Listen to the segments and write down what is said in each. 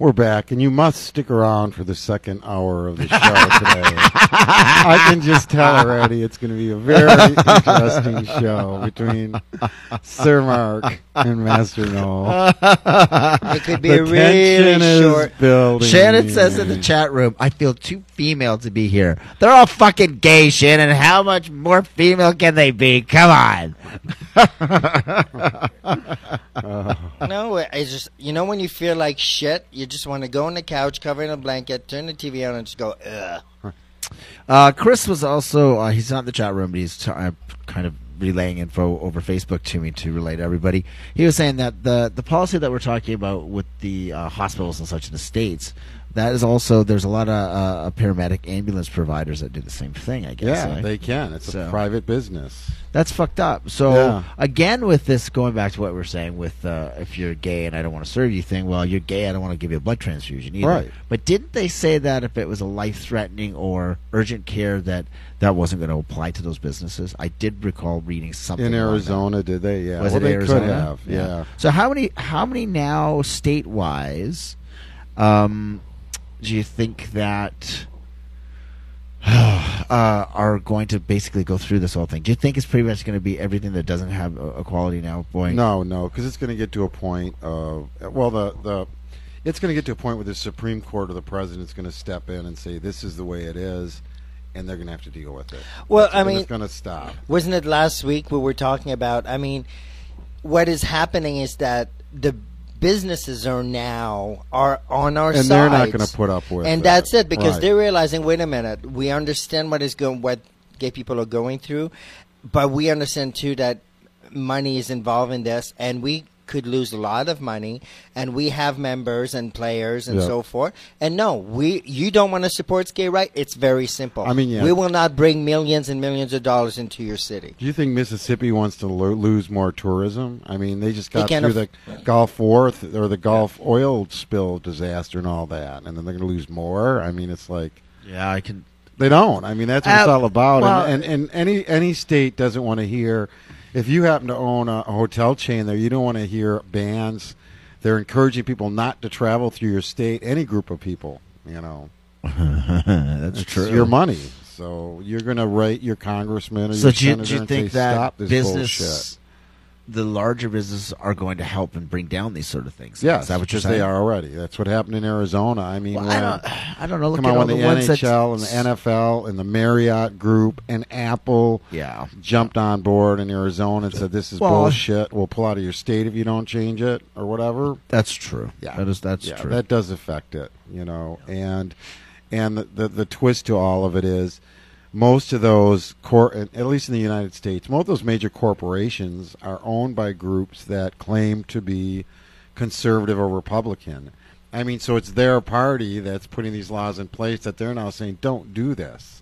We're back, and you must stick around for the second hour of the show today. I can just tell already it's going to be a very interesting show between Sir Mark and Master Noel. It could be a really short. Building. Shannon says in the chat room, I feel too female to be here. They're all fucking gay, Shannon. How much more female can they be? Come on. No, it's just, when you feel like shit, you just want to go on the couch, cover in a blanket, turn the TV on, and just go, ugh. Chris was also, he's not in the chat room, but he's kind of relaying info over Facebook to me to relay to everybody. He was saying that the policy that we're talking about with the hospitals and such in the States, that is also, there's a lot of paramedic ambulance providers that do the same thing, I guess. Yeah, they can. It's a private business. That's fucked up. So, again, with this, going back to what we were saying with if you're gay and I don't want to serve you thing, well, you're gay, I don't want to give you a blood transfusion either. Right. But didn't they say that if it was a life-threatening or urgent care that wasn't going to apply to those businesses? I did recall reading something in Arizona, did they? Yeah. Was it they Arizona? Could have, yeah. So how many now state-wise do you think that are going to basically go through this whole thing? Do you think it's pretty much going to be everything that doesn't have equality now? No, because it's going to get to a point of it's going to get to a point where the Supreme Court or the president's going to step in and say this is the way it is, and they're going to have to deal with it. Well, it's going to stop. Wasn't it last week we were talking about? I mean, what is happening is that the businesses are on our and sides, they're not going to put up with and it. that's it, because Right. they're realizing, wait a minute, we understand what gay people are going through, but we understand too that money is involved in this, and we could lose a lot of money, and we have members and players and so forth. And no, you don't want to support gay rights. It's very simple. I mean, yeah. We will not bring millions and millions of dollars into your city. Do you think Mississippi wants to lose more tourism? I mean, they just got through the Gulf War or the Gulf oil spill disaster and all that, and then they're going to lose more. I mean, it's like they don't. I mean, that's what it's all about. Well, and any state doesn't want to hear. If you happen to own a hotel chain there, you don't want to hear bans. They're encouraging people not to travel through your state. Any group of people, That's true. It's your money. So you're going to write your congressman or So your do you senator and think say, that stop this bullshit. the larger businesses are going to help and bring down these sort of things? Yes, Is that what you're because saying? they are already. That's what happened in Arizona. I mean, Well, I don't know. Look come at on, all when the the ones NHL and the NFL and the Marriott Group and Apple jumped on board in Arizona and said, this is bullshit. We'll pull out of your state if you don't change it or whatever. That's true. Yeah, that's true. That does affect it, and the twist to all of it is most of those, at least in the United States, most of those major corporations are owned by groups that claim to be conservative or Republican. I mean, so it's their party that's putting these laws in place that they're now saying, don't do this.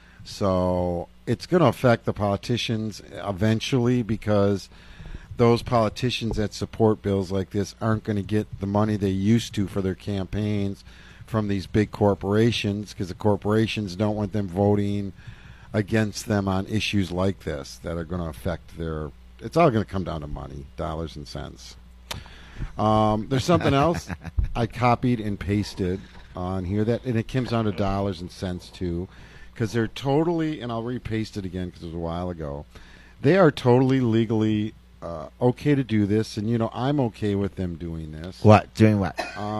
So it's going to affect the politicians eventually, because those politicians that support bills like this aren't going to get the money they used to for their campaigns from these big corporations, because the corporations don't want them voting against them on issues like this that are going to affect their... It's all going to come down to money, dollars and cents. There's something else I copied and pasted on here, and it comes down to dollars and cents too, because they're totally, and I'll repaste it again because it was a while ago, they are totally legally okay to do this, and I'm okay with them doing this. What? Doing what?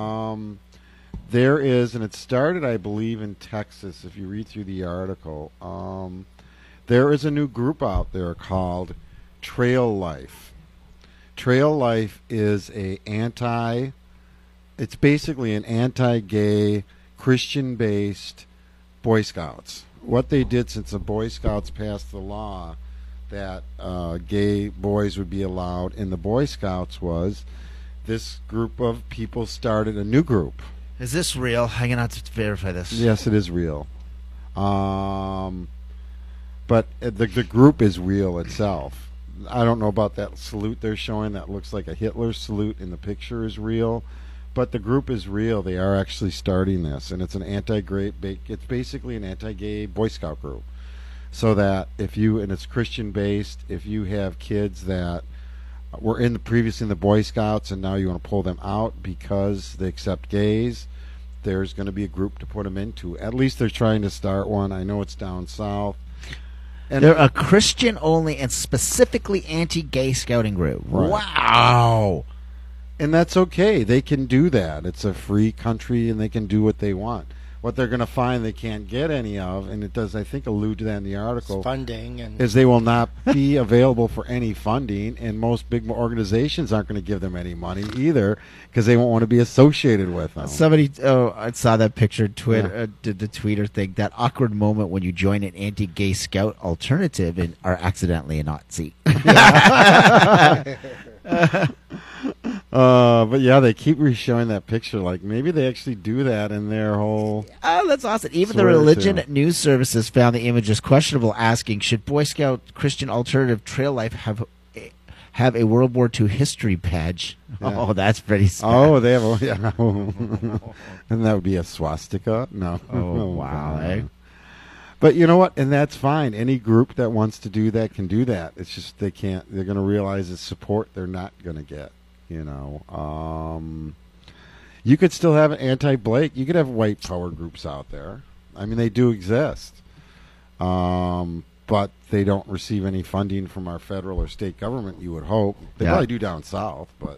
There is, and it started, I believe, in Texas, if you read through the article. There is a new group out there called Trail Life. Trail Life is it's basically an anti-gay, Christian-based Boy Scouts. What they did since the Boy Scouts passed the law that gay boys would be allowed in the Boy Scouts was this group of people started a new group. Is this real? I'm going to have to verify this. Yes, it is real. But the group is real itself. I don't know about that salute they're showing that looks like a Hitler salute in the picture is real, but the group is real. They are actually starting this, and it's an it's basically an anti-gay Boy Scout group. So that and it's Christian based, if you have kids that were previously in the Boy Scouts, and now you want to pull them out because they accept gays. There's going to be a group to put them into. At least they're trying to start one. I know it's down south. And They're a Christian-only and specifically anti-gay scouting group. Right. Wow. And that's okay. They can do that. It's a free country, and they can do what they want. What they're going to find they can't get any of, and it does, I think, allude to that in the article, funding and is they will not be available for any funding, and most big organizations aren't going to give them any money either because they won't want to be associated with them. Somebody, I saw that picture. Twitter did the tweeter thing. That awkward moment when you join an anti-gay scout alternative and are accidentally a Nazi. But yeah, they keep re-showing that picture. Like maybe they actually do that in their whole. Oh, that's awesome. Even the Swear religion to. news services found the images questionable, asking, should Boy Scout Christian Alternative Trail Life have a World War II history badge? Yeah. Oh, that's pretty sad. Oh, they have. Yeah. And that would be a swastika? No. Oh, wow. Eh? But you know what? And that's fine. Any group that wants to do that can do that. It's just they can't. They're going to realize it's support they're not going to get. You know, you could still have an anti-Blake. You could have white power groups out there. I mean, they do exist, but they don't receive any funding from our federal or state government. You would hope they Yeah. probably do down south, but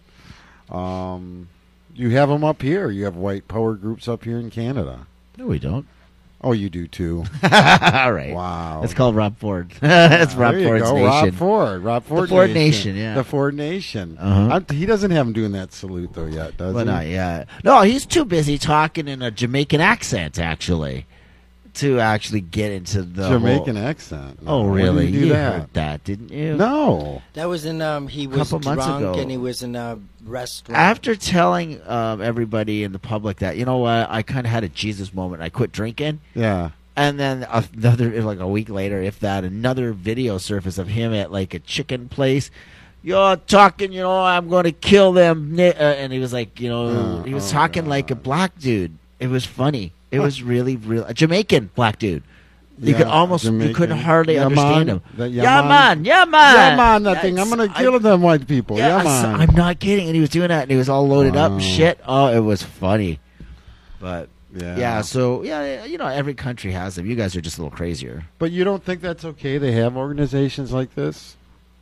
you have them up here. You have white power groups up here in Canada. No, we don't. Oh, you do too. All right. Wow. It's called Rob Ford. It's Rob There you Ford's go. Nation. Rob Ford The Ford Nation. Nation, yeah. The Ford Nation. Uh-huh. He doesn't have him doing that salute, though, yet, does Well, he? not yet. No, he's too busy talking in a Jamaican accent, actually, to actually get into the Jamaican whole... accent. No, Oh, when really? did he do You that? heard that, didn't you? No. that was in he was Couple months drunk ago. and he was in a restaurant. After telling everybody in the public that, you know what, I kind of had a Jesus moment. I quit drinking. Yeah. And then like a week later, if that, another video surfaced of him at like a chicken place. You're talking, you know, I'm going to kill them. And he was like, you know, he was talking like a black dude. It was funny. It was really, really a Jamaican black dude. You could almost, you couldn't hardly understand him. Yeah, man. Yeah, man, that thing. I'm going to kill them white people. Yeah, man. I'm not kidding. And he was doing that, and he was all loaded up and shit. Oh, it was funny. But... Yeah, so, you know, every country has them. You guys are just a little crazier. But you don't think that's okay? They have organizations like this?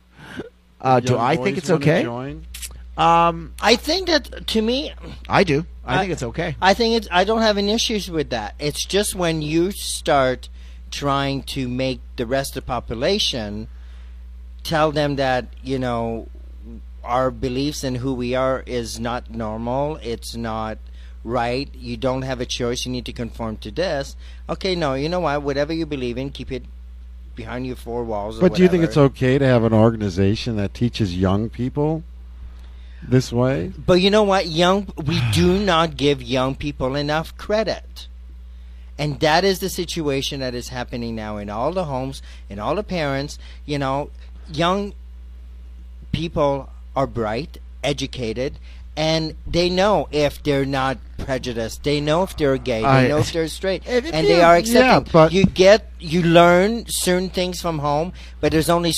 Do I think it's okay? I think that, to me, I do. I think it's okay. I think it's. I don't have any issues with that. It's just when you start trying to make the rest of the population tell them that, you know, our beliefs and who we are is not normal. It's not right. You don't have a choice. You need to conform to this. Okay, no, you know what? Whatever you believe in, keep it behind your four walls. But do you think it's okay to have an organization that teaches young people this way? But you know what? We do not give young people enough credit. And that is the situation that is happening now in all the homes, in all the parents. You know, young people are bright, educated, and they know if they're not prejudiced. They know if they're gay. They know if they're straight. And they are accepting. Yeah, but you learn certain things from home, but there's only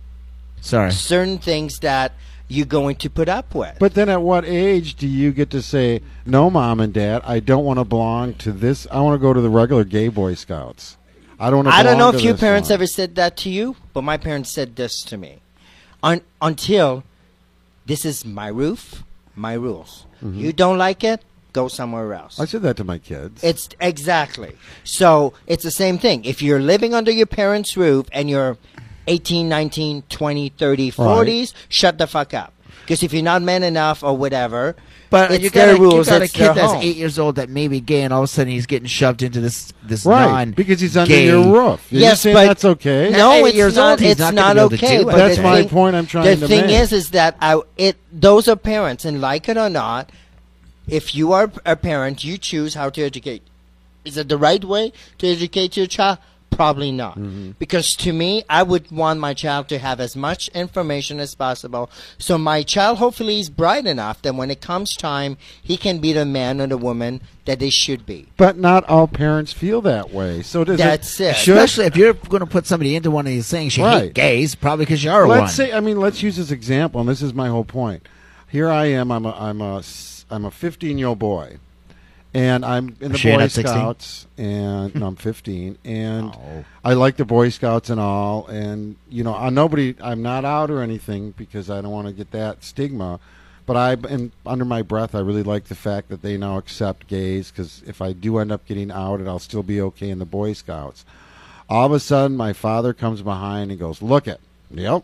certain things that you're going to put up with. But then at what age do you get to say, no, Mom and Dad, I don't want to belong to this. I want to go to the regular gay Boy Scouts. I don't want to I don't know belong if to your this parents one. ever said that to you, but my parents said this to me. Until this is my roof, my rules. Mm-hmm. You don't like it, go somewhere else. I said that to my kids. It's exactly. So it's the same thing. If you're living under your parents' roof and you're 18, 19, 20, 30, 40s, shut the fuck up. Because if you're not man enough or whatever, But it's you their got rules. a It's kid their that's home. 8 years old that may be gay, and all of a sudden he's getting shoved into this right, non because he's under gay. your roof. You're Yes, saying but that's okay? No, At 8 it's years not. old, he's It's not not gonna be able to okay. do it. But That's the my thing- point I'm trying The to thing make. is that those are parents, and like it or not, if you are a parent, you choose how to educate. Is it the right way to educate your child? Probably not. Mm-hmm. Because to me, I would want my child to have as much information as possible. So my child hopefully is bright enough that when it comes time, he can be the man or the woman that they should be. But not all parents feel that way. So does That's it. Should, Especially if you're going to put somebody into one of these things, you hate Right. gays, probably because you are let's one. let's use this example, and this is my whole point. Here I am. I'm a 15-year-old boy, and I'm in the Sure you're Boy not 16? Scouts, and no, I'm 15, and Oh. I like the Boy Scouts and all, and I'm not out or anything because I don't want to get that stigma. But under my breath, I really like the fact that they now accept gays, because if I do end up getting outed, I'll still be okay in the Boy Scouts. All of a sudden, my father comes behind and goes, "Look it, yep.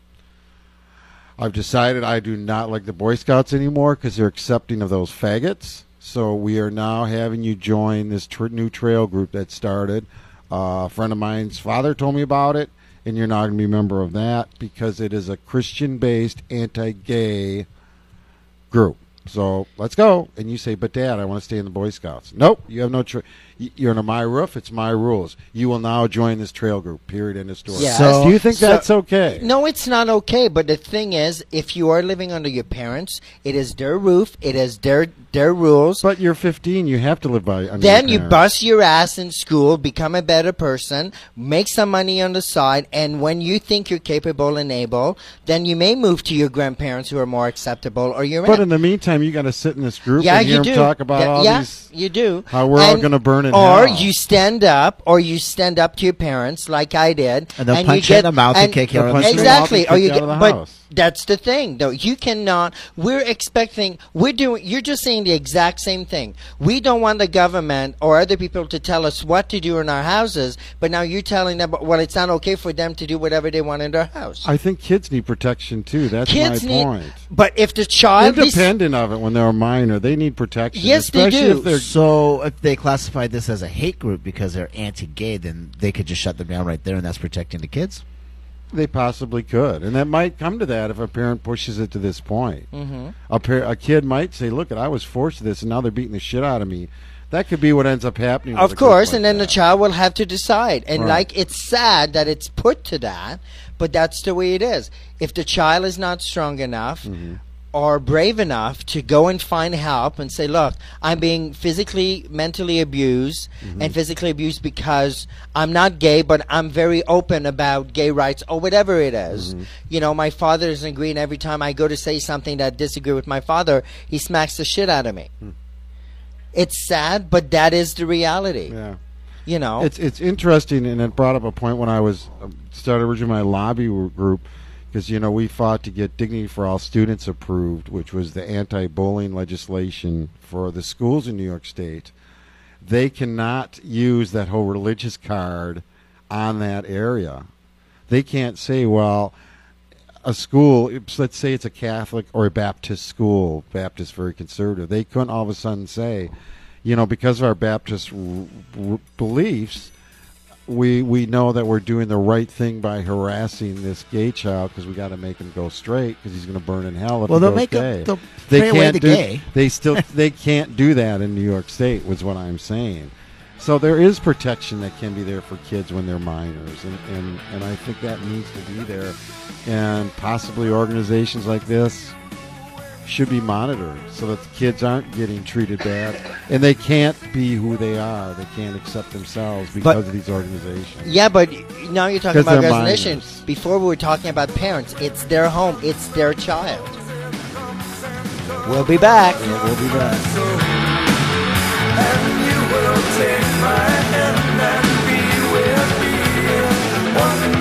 I've decided I do not like the Boy Scouts anymore because they're accepting of those faggots. So we are now having you join this new trail group that started. A friend of mine's father told me about it, and you're not going to be a member of that because it is a Christian-based anti-gay group. So let's go." And you say, "But Dad, I want to stay in the Boy Scouts." Nope, you have no choice. You're under my roof. It's my rules. You will now join this trail group. Period. End of story. Yes. So, do you think So- that's okay? No, it's not okay. But the thing is, if you are living under your parents, it is their roof. It is their rules. But you're 15. You have to live by. Under Then your you parents. bust your ass in school, become a better person, make some money on the side, and when you think you're capable and able, then you may move to your grandparents who are more acceptable, or your But aunt. in the meantime, you got to sit in this group Yeah, and hear you them do. talk about all yeah, these. you do. How we're all gonna burn in Or hell. you stand up to your parents, like I did, And they'll you punch you in the mouth and kick you out of the They'll punch street. you in the mouth Exactly. and Or kick you you out get, of the but house. that's the thing, though. You cannot. You're just saying the exact same thing. We don't want the government or other people to tell us what to do in our houses, but now you're telling them, well, it's not okay for them to do whatever they want in their house. I think kids need protection too. That's Kids my need, point. but if the child, Independent of it, when they're a minor, they need protection. Yes, they especially do. If they're, So if they classified this as a hate group because they're anti-gay, then they could just shut them down right there, and that's protecting the kids? they possibly could, and that might come to that if a parent pushes it to this point. Mm-hmm. A kid might say, "Look, I was forced to this, and now they're beating the shit out of me." That could be what ends up happening. with Of a group course, like and then the that. child will have to decide. And Right. like, it's sad that it's put to that, but that's the way it is. If the child is not strong enough Mm-hmm. or brave enough to go and find help and say, "Look, I'm being physically, mentally abused, Mm-hmm. and physically abused because I'm not gay, but I'm very open about gay rights," or whatever it is. Mm-hmm. You know, my father doesn't agree, and every time I go to say something that disagree with my father, he smacks the shit out of me. It's sad, but that is the reality. Yeah. You know, It's interesting, and it brought up a point when I was started originally my lobby group, because we fought to get Dignity for All Students approved, which was the anti-bullying legislation for the schools in New York State. They cannot use that whole religious card on that area. They can't say, well, a school, let's say it's a Catholic or a Baptist school, Baptist very conservative, they couldn't all of a sudden say, because of our Baptist beliefs, we know that we're doing the right thing by harassing this gay child because we got to make him go straight because he's going to burn in hell if Well, he they'll goes make gay. they'll They pray away can't the do. gay. They can't do that in New York State. Was what I'm saying. So there is protection that can be there for kids when they're minors, and I think that needs to be there, and possibly organizations like this should be monitored so that the kids aren't getting treated bad, and they can't be who they are. They can't accept themselves because of these organizations. yeah, but now you're talking 'Cause about they're resolution. minors. Before we were talking about parents. It's their home. It's their child. We'll be back. We'll be back. And you will take my hand and be with me. One